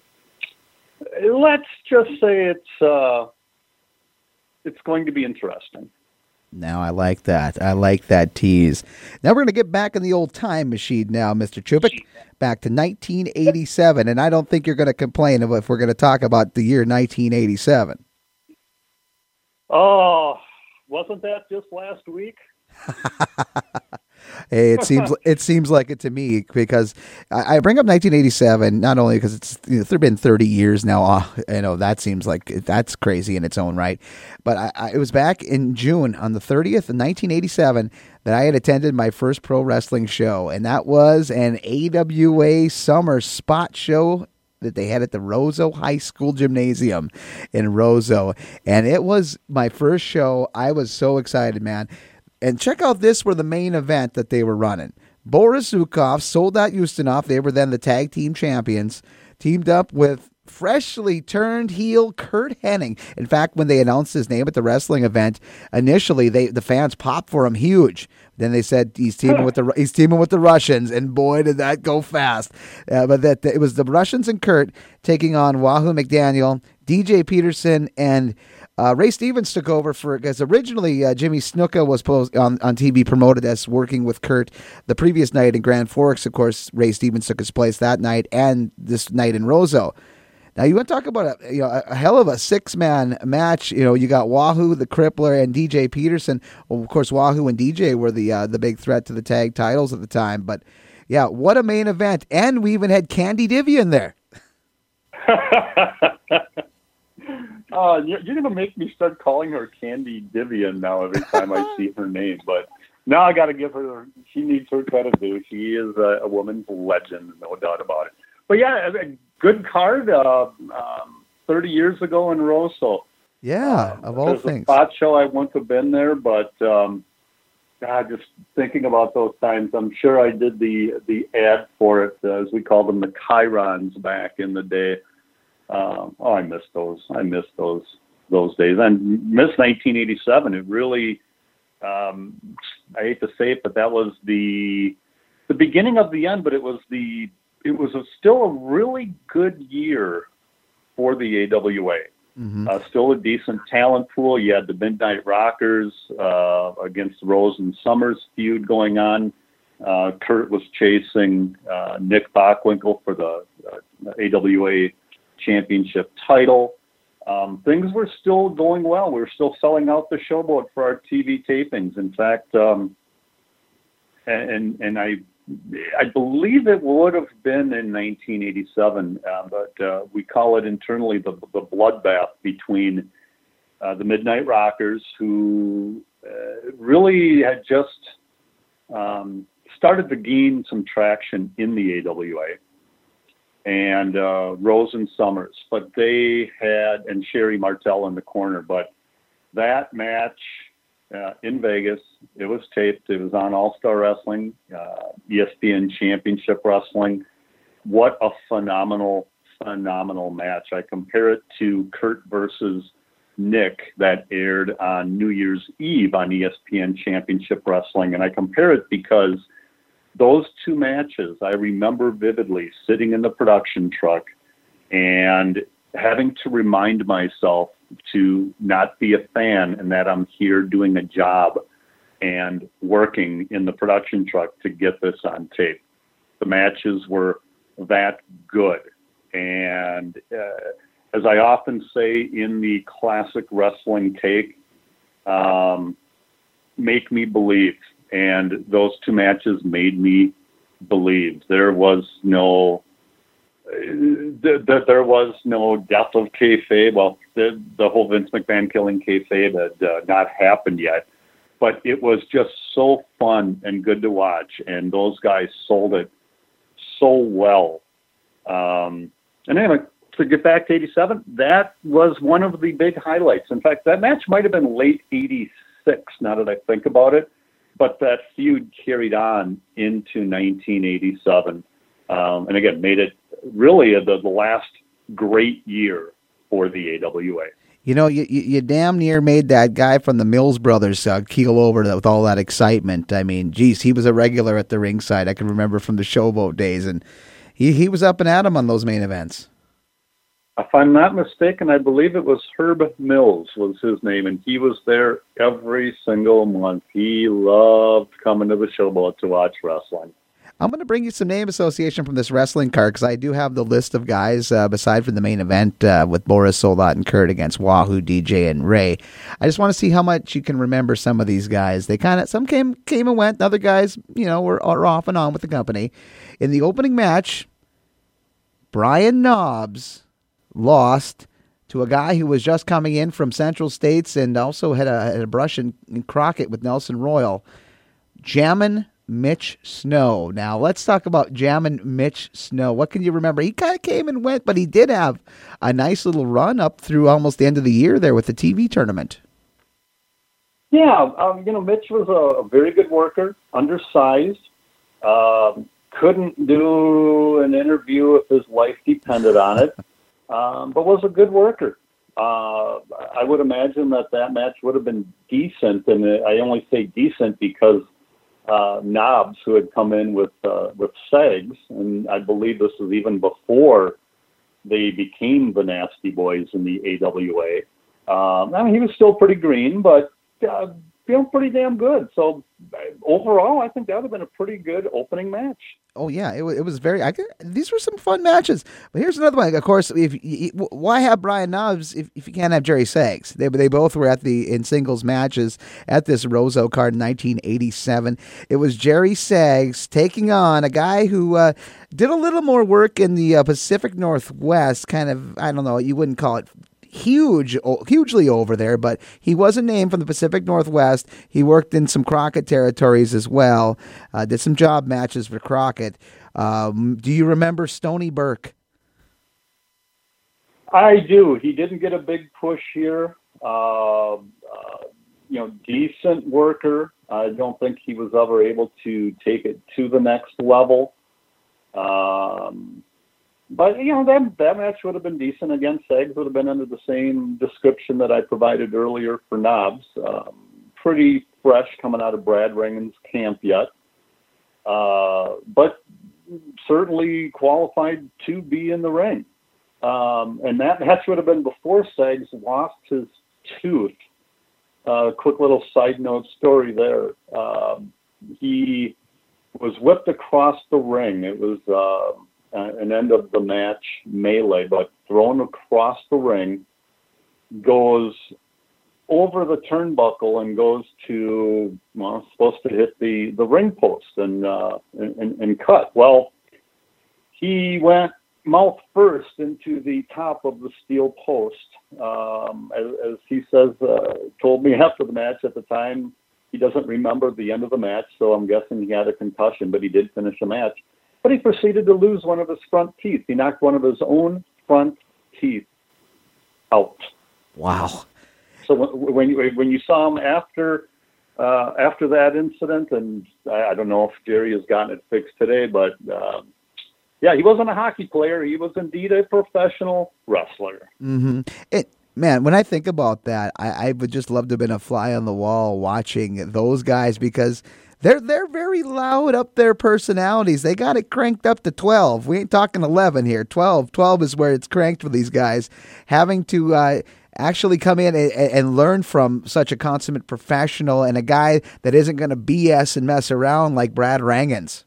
let's just say it's uh, it's going to be interesting. Now I like that. I like that tease. Now we're going to get back in the old time machine now, Mister Chupik, back to nineteen eighty-seven. And I don't think you're going to complain if we're going to talk about the year nineteen eighty-seven. Oh, wasn't that just last week? Hey, it seems it seems like it to me, because I, I bring up nineteen eighty-seven not only because it's, you know, it's been thirty years now. Oh, you know, that seems like that's crazy in its own right, but I, I, it was back in June on the thirtieth of nineteen eighty-seven that I had attended my first pro wrestling show, and that was an A W A summer spot show that they had at the Roseau High School Gymnasium in Roseau, and it was my first show. I was so excited, man. And check out this for the main event that they were running. Boris Zukov, Soldat Ustinov, they were then the tag team champions, teamed up with freshly turned heel Curt Hennig. In fact, when they announced his name at the wrestling event, initially they the fans popped for him huge. Then they said he's teaming with the he's teaming with the Russians, and boy did that go fast. Uh, but that it was the Russians and Curt taking on Wahoo McDaniel, D J Peterson, and Uh, Ray Stevens took over for, because originally uh, Jimmy Snuka was posed on, on T V promoted as working with Curt the previous night in Grand Forks. Of course, Ray Stevens took his place that night and this night in Roseau. Now, you want to talk about a, you know, a hell of a six-man match. You know, you got Wahoo, the Crippler, and D J Peterson. Well, of course, Wahoo and D J were the uh, the big threat to the tag titles at the time. But, yeah, what a main event. And we even had Candy Divya in there. Uh, you're, you're going to make me start calling her Candy Divya now every time I see her name. But now I got to give her, she needs her credit due. She is a, a woman's legend, no doubt about it. But yeah, a good card uh, um, thirty years ago in Roseau. Yeah, um, of all there's things. A spot show I wouldn't have been there, but um, God, just thinking about those times, I'm sure I did the, the ad for it, uh, as we called them, the Chirons back in the day. Um, oh, I miss those. I miss those those days. I miss nineteen eighty-seven. It really, um, I hate to say it, but that was the the beginning of the end. But it was the it was a, still a really good year for the A W A. Mm-hmm. Uh, still a decent talent pool. You had the Midnight Rockers uh, against Rose and Summers feud going on. Uh, Curt was chasing uh, Nick Bockwinkel for the uh, A W A championship title. Um, things were still going well. We were still selling out the Showboat for our T V tapings. In fact, um, and and I I believe it would have been in nineteen eighty-seven, uh, but uh, we call it internally the the bloodbath between uh, the Midnight Rockers, who uh, really had just um, started to gain some traction in the A W A. And uh, Rose and Summers, but they had, and Sherry Martel in the corner. But that match uh, in Vegas, it was taped. It was on All Star Wrestling, uh, E S P N Championship Wrestling. What a phenomenal, phenomenal match. I compare it to Curt versus Nick that aired on New Year's Eve on E S P N Championship Wrestling. And I compare it because those two matches, I remember vividly sitting in the production truck and having to remind myself to not be a fan and that I'm here doing a job and working in the production truck to get this on tape. The matches were that good. And uh, as I often say in the classic wrestling take, um, make me believe. And those two matches made me believe. There was no, th- th- there was no death of kayfabe. Well, the, the whole Vince McMahon killing kayfabe had uh, not happened yet, but it was just so fun and good to watch. And those guys sold it so well. Um, and anyway, to get back to eighty-seven, that was one of the big highlights. In fact, that match might have been late eighty-six, now that I think about it. But that feud carried on into nineteen eighty-seven, um, and again, made it really the, the last great year for the A W A. You know, you, you, you damn near made that guy from the Mills Brothers uh, keel over with all that excitement. I mean, geez, he was a regular at the ringside. I can remember from the Showboat days, and he, he was up and at 'em on those main events. If I'm not mistaken, I believe it was Herb Mills was his name, and he was there every single month. He loved coming to the Showboat to watch wrestling. I'm going to bring you some name association from this wrestling card because I do have the list of guys, uh, beside from the main event uh, with Boris Solat and Kurt against Wahoo, D J, and Ray. I just want to see how much you can remember some of these guys. They kind of, some came came and went. Other guys, you know, were, are off and on with the company. In the opening match, Brian Knobbs lost to a guy who was just coming in from Central States and also had a, had a brush in, in Crockett with Nelson Royal. Jammin' Mitch Snow. Now, let's talk about Jammin' Mitch Snow. What can you remember? He kind of came and went, but he did have a nice little run up through almost the end of the year there with the T V tournament. Yeah, um, you know, Mitch was a, a very good worker, undersized, um, couldn't do an interview if his life depended on it, um, but was a good worker. Uh, I would imagine that that match would have been decent, and I only say decent because Uh, Knobbs, who had come in with uh, with Segs, and I believe this was even before they became the Nasty Boys in the A W A. Um, I mean, he was still pretty green, but uh, feeling pretty damn good. So overall, I think that would have been a pretty good opening match. Oh yeah, it, it was very. I could, these were some fun matches. But here's another one. Of course, if why have Brian Knobbs if, if you can't have Jerry Segs? They they both were at the in singles matches at this Roseau card in nineteen eighty-seven. It was Jerry Segs taking on a guy who uh, did a little more work in the uh, Pacific Northwest. Kind of, I don't know, you wouldn't call it huge, hugely over there, but he was a name from the Pacific Northwest. He worked in some Crockett territories as well. Uh, did some job matches for Crockett. Um, do you remember Stony Burke? I do. He didn't get a big push here. Uh, uh, you know, decent worker. I don't think he was ever able to take it to the next level. Um, But, you know, that that match would have been decent. Again, Segs would have been under the same description that I provided earlier for Knobbs. Um, pretty fresh coming out of Brad Rangan's camp yet. Uh, but certainly qualified to be in the ring. Um, and that match would have been before Segs lost his tooth. Uh, quick little side note story there. Um, he was whipped across the ring. It was... Uh, Uh, an end of the match melee, but thrown across the ring, goes over the turnbuckle and goes to, well, supposed to hit the, the ring post and, uh, and, and cut. Well, he went mouth first into the top of the steel post. Um, as, as he says, uh, told me after the match at the time, he doesn't remember the end of the match, so I'm guessing he had a concussion, but he did finish the match. But he proceeded to lose one of his front teeth. He knocked one of his own front teeth out. Wow. So when you, when you saw him after uh, after that incident, and I, I don't know if Jerry has gotten it fixed today, but uh, yeah, he wasn't a hockey player. He was indeed a professional wrestler. Mm-hmm. It, man, when I think about that, I, I would just love to have been a fly on the wall watching those guys because They're they're very loud up their personalities. They got it cranked up to twelve. We ain't talking eleven here. twelve. twelve is where it's cranked for these guys. Having to uh, actually come in and, and learn from such a consummate professional and a guy that isn't going to B S and mess around like Brad Rangans.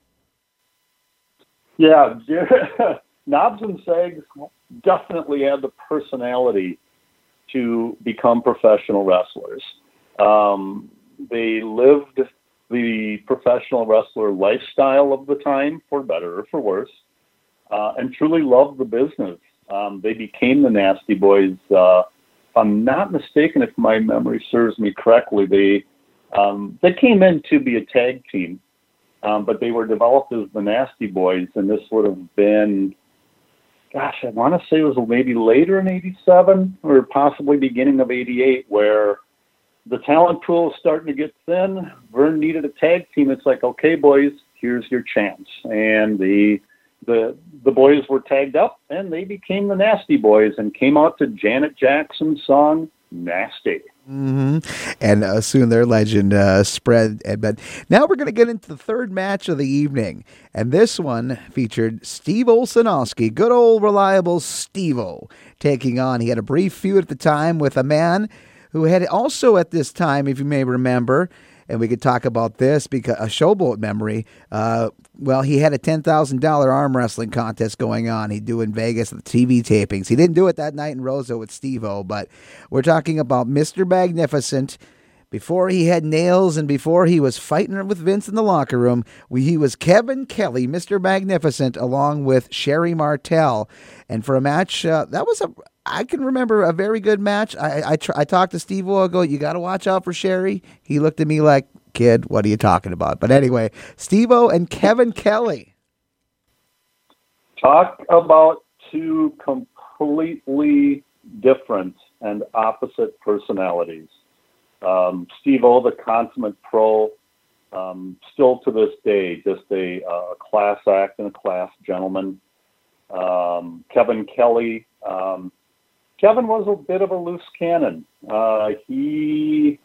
Yeah, Knobbs and Segs definitely had the personality to become professional wrestlers. Um, they lived the professional wrestler lifestyle of the time, for better or for worse, uh, and truly loved the business. Um, they became the Nasty Boys. Uh, if I'm not mistaken, if my memory serves me correctly, they um, they came in to be a tag team, um, but they were developed as the Nasty Boys, and this would have been, gosh, I want to say it was maybe later in eighty-seven or possibly beginning of eighty-eight, where the talent pool is starting to get thin. Vern needed a tag team. It's like, okay, boys, here's your chance. And the the the boys were tagged up, and they became the Nasty Boys and came out to Janet Jackson's song "Nasty." Mm-hmm. And uh, soon their legend uh, spread. But now we're going to get into the third match of the evening. And this one featured Steve Olsonowski, good old reliable Steve-O, taking on, he had a brief feud at the time with a man who had also at this time, if you may remember, and we could talk about this because a Showboat memory. Uh, well, he had a ten thousand dollars arm wrestling contest going on. He'd do in Vegas at the T V tapings. He didn't do it that night in Roseau with Steve-O, but we're talking about Mister Magnificent. Before he had nails and before he was fighting with Vince in the locker room, we, he was Kevin Kelly, Mister Magnificent, along with Sherry Martel. And for a match, uh, that was a, I can remember a very good match. I I, tr- I talked to Steve-O, I go, you got to watch out for Sherry. He looked at me like, kid, what are you talking about? But anyway, Steve-O and Kevin Kelly. Talk about two completely different and opposite personalities. Um, Steve-O, the consummate pro, um, still to this day, just a, a class act and a class gentleman. Um, Kevin Kelly, um, Kevin was a bit of a loose cannon. Uh, he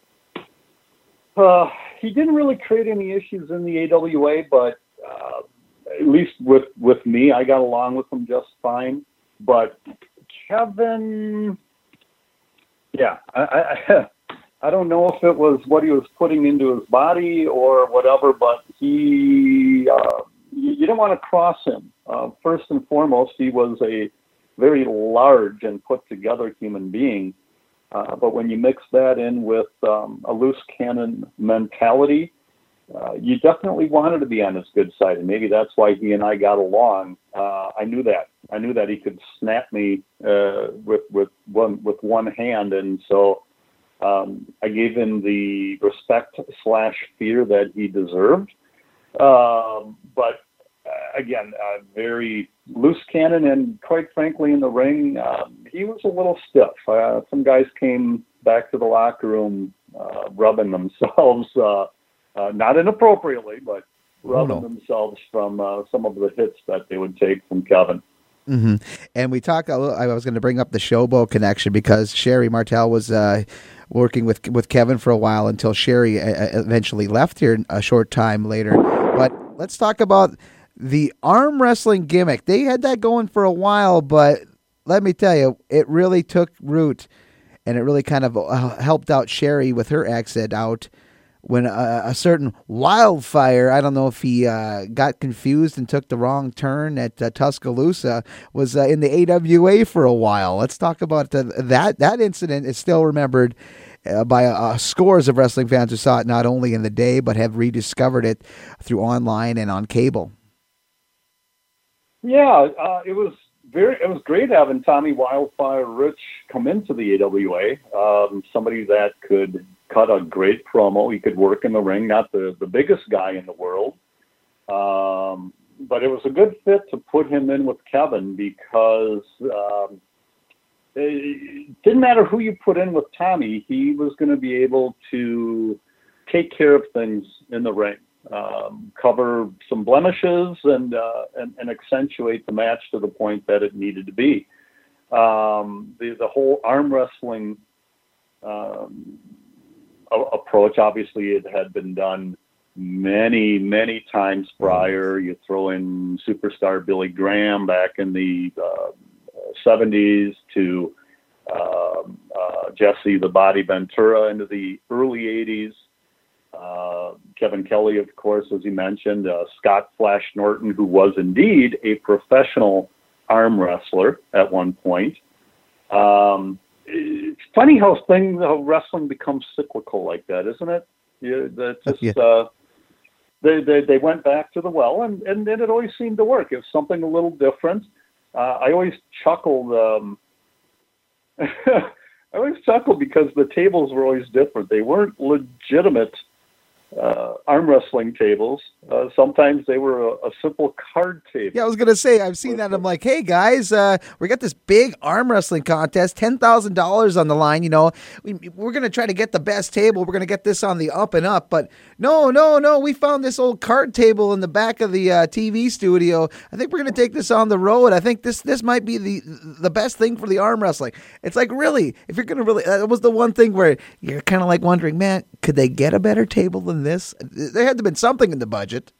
uh, he didn't really create any issues in the A W A, but uh, at least with, with me, I got along with him just fine. But Kevin, yeah, I, I I don't know if it was what he was putting into his body or whatever, but he, uh, you, you don't want to cross him. Uh, first and foremost, he was a very large and put together human being. Uh, but when you mix that in with um, a loose cannon mentality, uh, you definitely wanted to be on his good side. And maybe that's why he and I got along. Uh, I knew that. I knew that he could snap me uh, with, with one, with one hand. And so, Um, I gave him the respect slash fear that he deserved. Um, but uh, again, uh, very loose cannon, and quite frankly, in the ring, um, he was a little stiff. Uh, some guys came back to the locker room uh, rubbing themselves, uh, uh, not inappropriately, but rubbing oh, no. themselves from uh, some of the hits that they would take from Kevin. Mm-hmm. And we talked a little, I was going to bring up the Showboat connection because Sherry Martel was uh, working with with Kevin for a while until Sherry uh, eventually left here a short time later. But let's talk about the arm wrestling gimmick. They had that going for a while, but let me tell you, it really took root, and it really kind of uh, helped out Sherry with her exit out when a, a certain Wildfire, I don't know if he uh, got confused and took the wrong turn at uh, Tuscaloosa, was uh, in the A W A for a while. Let's talk about the, that. That incident is still remembered uh, by uh, scores of wrestling fans who saw it not only in the day, but have rediscovered it through online and on cable. Yeah, uh, it was very. It was great having Tommy Wildfire Rich come into the A W A. Um, somebody that could cut a great promo. He could work in the ring. Not the, the biggest guy in the world, um, but it was a good fit to put him in with Kevin because um, it didn't matter who you put in with Tommy. He was going to be able to take care of things in the ring. Um, cover some blemishes and, uh, and and accentuate the match to the point that it needed to be. Um, the the whole arm wrestling um, a- approach, obviously, it had been done many many times prior. You throw in superstar Billy Graham back in the uh, seventies to um, uh, Jesse the Body Ventura into the early eighties. Uh, Kevin Kelly, of course, as you mentioned, uh, Scott Flash Norton, who was indeed a professional arm wrestler at one point. Um, it's funny how things, how wrestling becomes cyclical like that, isn't it? Yeah, that just Yeah. uh, they, they they went back to the well, and and then it always seemed to work. It was something a little different. Uh, I always chuckled. Um, I always chuckled because the tables were always different. They weren't legitimate Uh, arm wrestling tables. Uh, sometimes they were a, a simple card table. Yeah, I was going to say, I've seen that. I'm like, hey, guys, uh, we got this big arm wrestling contest, ten thousand dollars on the line. You know, we, we're going to try to get the best table. We're going to get this on the up and up. But no, no, no, we found this old card table in the back of the uh, T V studio. I think we're going to take this on the road. I think this this might be the the best thing for the arm wrestling. It's like, really, if you're going to really, that was the one thing where you're kind of like wondering, man, could they get a better table than this? There had to have been something in the budget.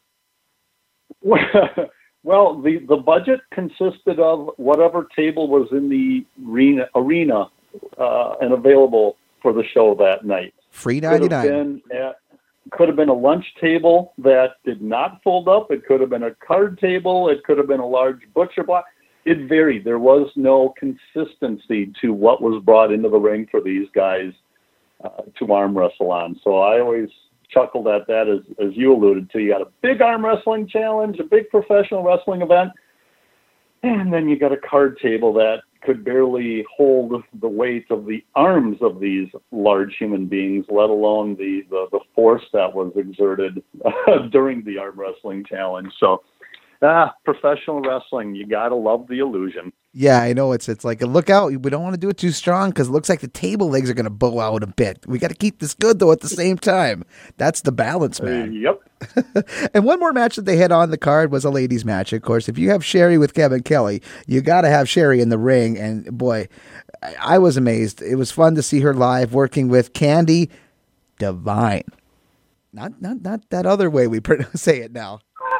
Well, the, the budget consisted of whatever table was in the arena, arena uh, and available for the show that night. Free ninety-nine. Could have been, at, could have been a lunch table that did not fold up. It could have been a card table. It could have been a large butcher block. It varied. There was no consistency to what was brought into the ring for these guys uh, to arm wrestle on. So I always chuckled at that, as as you alluded to. You got a big arm wrestling challenge, a big professional wrestling event, and then you got a card table that could barely hold the weight of the arms of these large human beings, let alone the, the, the force that was exerted uh, during the arm wrestling challenge. So, ah, professional wrestling, you got to love the illusion. Yeah, I know. It's it's like, a look out. We don't want to do it too strong because it looks like the table legs are going to bow out a bit. We got to keep this good, though, at the same time. That's the balance, man. Uh, yep. And one more match that they had on the card was a ladies' match. Of course, if you have Sherry with Kevin Kelly, you got to have Sherry in the ring. And, boy, I, I was amazed. It was fun to see her live working with Candy Divine. Not, not, not that other way we say it now.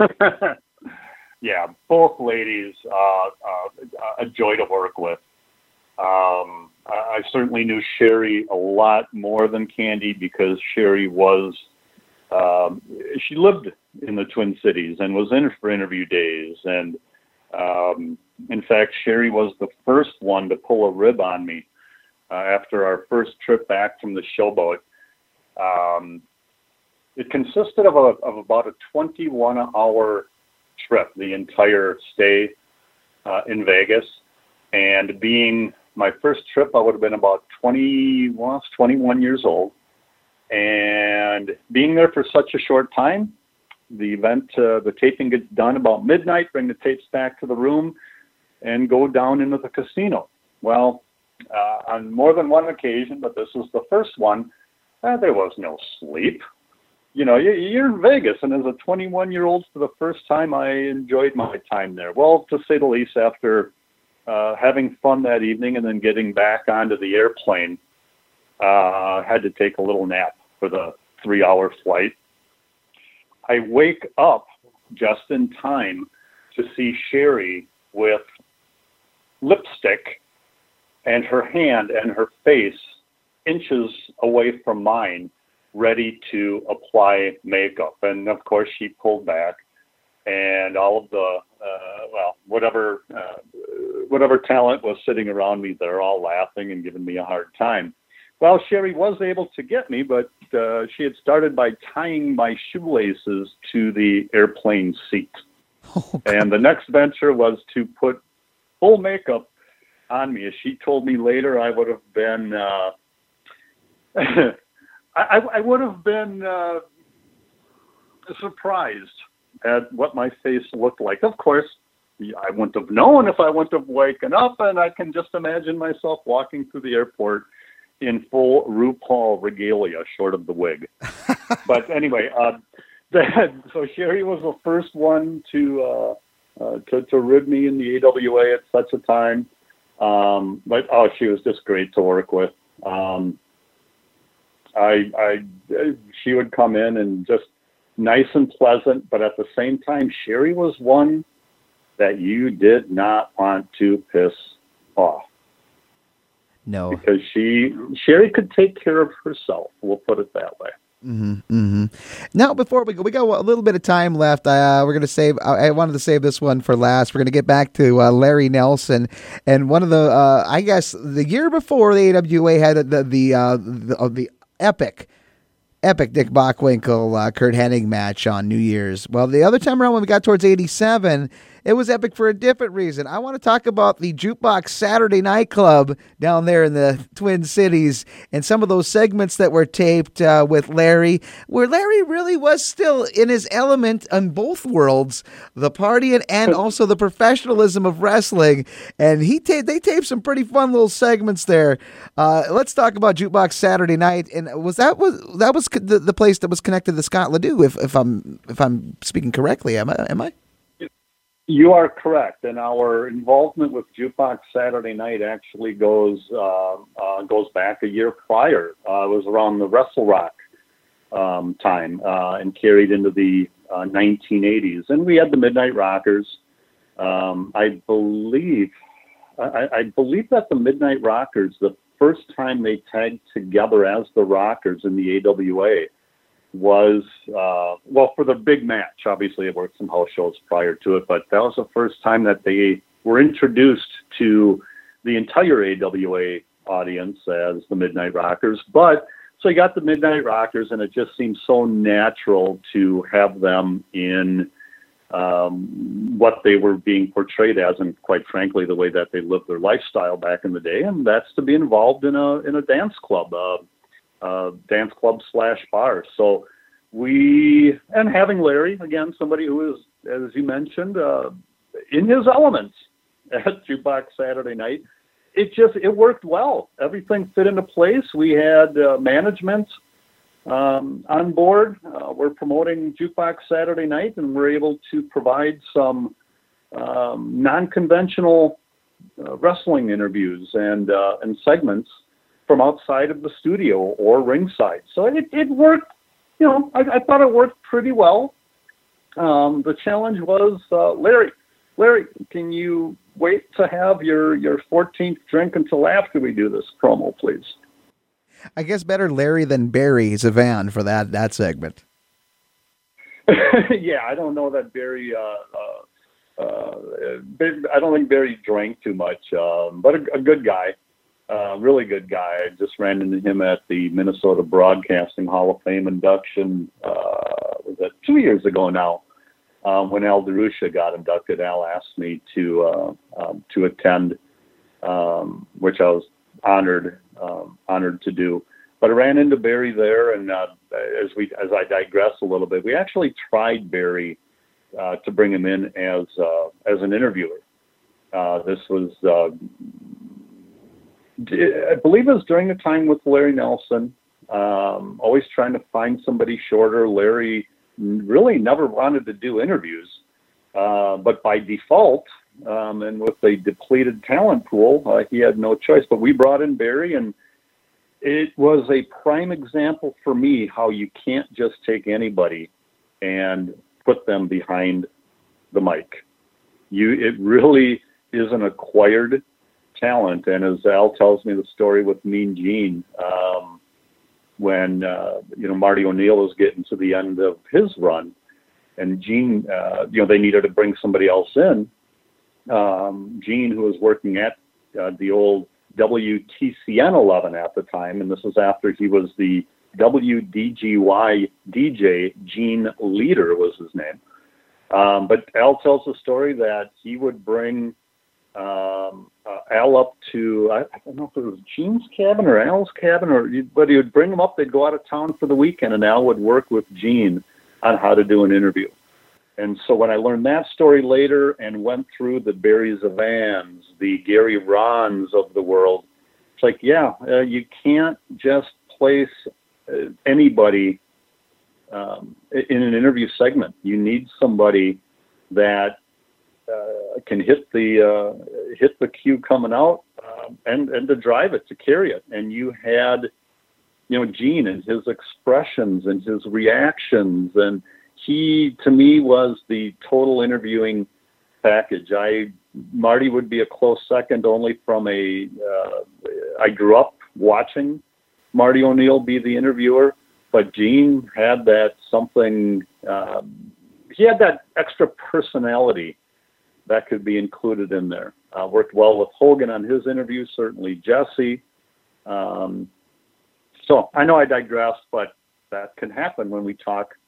Yeah, both ladies uh, uh, a joy to work with. Um, I, I certainly knew Sherry a lot more than Candy because Sherry was, um, she lived in the Twin Cities and was in for interview days. And um, in fact, Sherry was the first one to pull a rib on me uh, after our first trip back from the showboat. Um, it consisted of, a, of about a twenty-one hour trip, the entire stay uh, in Vegas. And being my first trip, I would have been about twenty, well, twenty-one years old. And being there for such a short time, the event, uh, the taping gets done about midnight, bring the tapes back to the room, and go down into the casino. Well, uh, on more than one occasion, but this was the first one, uh, there was no sleep. You know, you're in Vegas, and as a twenty-one-year-old, for the first time, I enjoyed my time there. Well, to say the least, after uh, having fun that evening and then getting back onto the airplane, uh, had to take a little nap for the three-hour flight. I wake up just in time to see Sherry with lipstick and her hand and her face inches away from mine, ready to apply makeup. And of course she pulled back, and all of the, uh, well, whatever, uh, whatever talent was sitting around me, they're all laughing and giving me a hard time. Well, Sherry was able to get me, but uh, she had started by tying my shoelaces to the airplane seat. Oh, and the next venture was to put full makeup on me. As she told me later, I would have been, uh, I, I would have been uh, surprised at what my face looked like. Of course, I wouldn't have known if I wouldn't have waken up, and I can just imagine myself walking through the airport in full RuPaul regalia, short of the wig. But anyway, uh, that, so Sherry was the first one to, uh, uh, to to rib me in the A W A at such a time. Um, but oh, she was just great to work with. Um, I, I, she would come in and just nice and pleasant, but at the same time, Sherry was one that you did not want to piss off. No, because she, Sherry could take care of herself. We'll put it that way. Mm-hmm, mm-hmm. Now, before we go, we got a little bit of time left. Uh, we're going to save. I, I wanted to save this one for last. We're going to get back to uh, Larry Nelson, and one of the, uh, I guess, the year before the A W A had the the uh, the, uh, the epic, epic Dick Bockwinkel, uh, Kurt Hennig match on New Year's. Well, the other time around when we got towards eighty-seven, It was epic for a different reason. I want to talk about the Jukebox Saturday Night Club down there in the Twin Cities and some of those segments that were taped uh, with Larry, where Larry really was still in his element on both worlds, the partying and also the professionalism of wrestling. And he ta- they taped some pretty fun little segments there. Uh, let's talk about Jukebox Saturday Night. And was that was that was the, the place that was connected to Scott Ledoux, if, if I'm if I'm speaking correctly, am I? Am I? You are correct, and our involvement with Jukebox Saturday Night actually goes uh, uh, goes back a year prior. Uh, it was around the Wrestle Rock um, time uh, and carried into the uh, nineteen eighties. And we had the Midnight Rockers. Um, I believe I, I believe that the Midnight Rockers, the first time they tagged together as the Rockers in the A W A, was, uh, well, for the big match. Obviously, it worked some house shows prior to it, but that was the first time that they were introduced to the entire A W A audience as the Midnight Rockers. But so you got the Midnight Rockers, and it just seemed so natural to have them in um, what they were being portrayed as, and quite frankly, the way that they lived their lifestyle back in the day, and that's to be involved in a in a dance club. Uh, Uh, dance club slash bar. So we, and having Larry, again, somebody who is, as you mentioned, uh, in his elements at Jukebox Saturday Night, it just, it worked well. Everything fit into place. We had uh, management um, on board. Uh, we're promoting Jukebox Saturday Night, and we're able to provide some um, non-conventional uh, wrestling interviews and uh, and segments from outside of the studio or ringside. So it, it worked, you know, I, I thought it worked pretty well. Um, the challenge was, uh, Larry, Larry, can you wait to have your, your fourteenth drink until after we do this promo, please? I guess better Larry than Barry Zavan for that, that segment. Yeah, I don't know that Barry, uh, uh, uh, I don't think Barry drank too much, um, but a, a good guy. Uh, really good guy. I just ran into him at the Minnesota Broadcasting Hall of Fame induction, uh, was that two years ago now, um, when Al DeRusha got inducted. Al asked me to uh, um, to attend, um, which I was honored um, honored to do. But I ran into Barry there, and uh, as we as I digress a little bit, we actually tried Barry uh, to bring him in as uh, as an interviewer. Uh, this was. Uh, I believe it was during the time with Larry Nelson, um, always trying to find somebody shorter. Larry really never wanted to do interviews, uh, but by default, um, and with a depleted talent pool, uh, he had no choice. But we brought in Barry, and it was a prime example for me how you can't just take anybody and put them behind the mic. You, it really is an acquired talent. And as Al tells me the story with Mean Gene, um, when, uh, you know, Marty O'Neill was getting to the end of his run, and Gene, uh, you know, they needed to bring somebody else in. Um, Gene, who was working at uh, the old W T C N eleven at the time, and this was after he was the W D G Y D J, Gene Leader was his name. Um, but Al tells the story that he would bring um, uh, Al up to, I, I don't know if it was Gene's cabin or Al's cabin, or but he would bring him up. They'd go out of town for the weekend, and Al would work with Gene on how to do an interview. And so when I learned that story later and went through the Barry Zavans, the Gary Rons of the world, it's like, yeah, uh, you can't just place uh, anybody um, in an interview segment. You need somebody that uh, can hit the uh, hit the cue coming out uh, and and to drive it, to carry it. And you had, you know, Gene and his expressions and his reactions, and he, to me, was the total interviewing package. I, Marty would be a close second, only from a, uh, I grew up watching Marty O'Neill be the interviewer, but Gene had that something, um, he had that extra personality that could be included in there. Uh, worked well with Hogan on his interviews, certainly Jesse. Um, so I know I digressed, but that can happen when we talk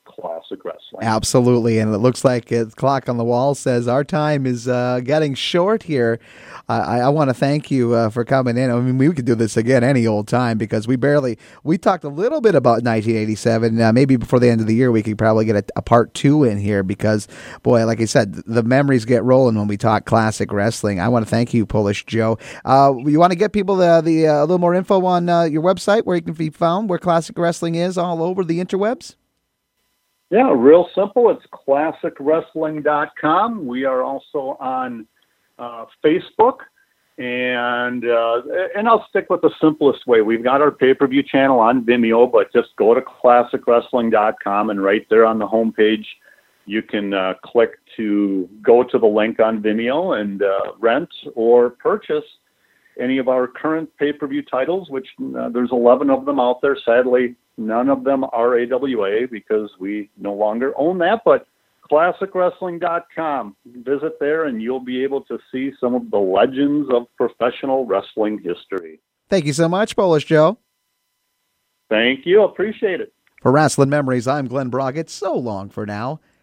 Classic Wrestling. Absolutely, and it looks like the clock on the wall says our time is uh, getting short here. Uh, I, I want to thank you uh, for coming in. I mean, we could do this again any old time because we barely, we talked a little bit about nineteen eighty-seven. Uh, maybe before the end of the year, we could probably get a, a part two in here because, boy, like I said, the memories get rolling when we talk classic wrestling. I want to thank you, Polish Joe. Uh, you want to get people the, the uh, a little more info on uh, your website where you can be found, where classic wrestling is all over the interwebs? Yeah, real simple. It's classic wrestling dot com. We are also on uh, Facebook, and uh, and I'll stick with the simplest way. We've got our pay-per-view channel on Vimeo, but just go to classic wrestling dot com, and right there on the homepage, you can uh, click to go to the link on Vimeo and uh, rent or purchase any of our current pay-per-view titles, which uh, there's eleven of them out there. Sadly, none of them are A W A because we no longer own that, but classic wrestling dot com. Visit there and you'll be able to see some of the legends of professional wrestling history. Thank you so much, Polish Joe. Thank you. Appreciate it. For Wrestling Memories, I'm Glenn Broggett. So long for now.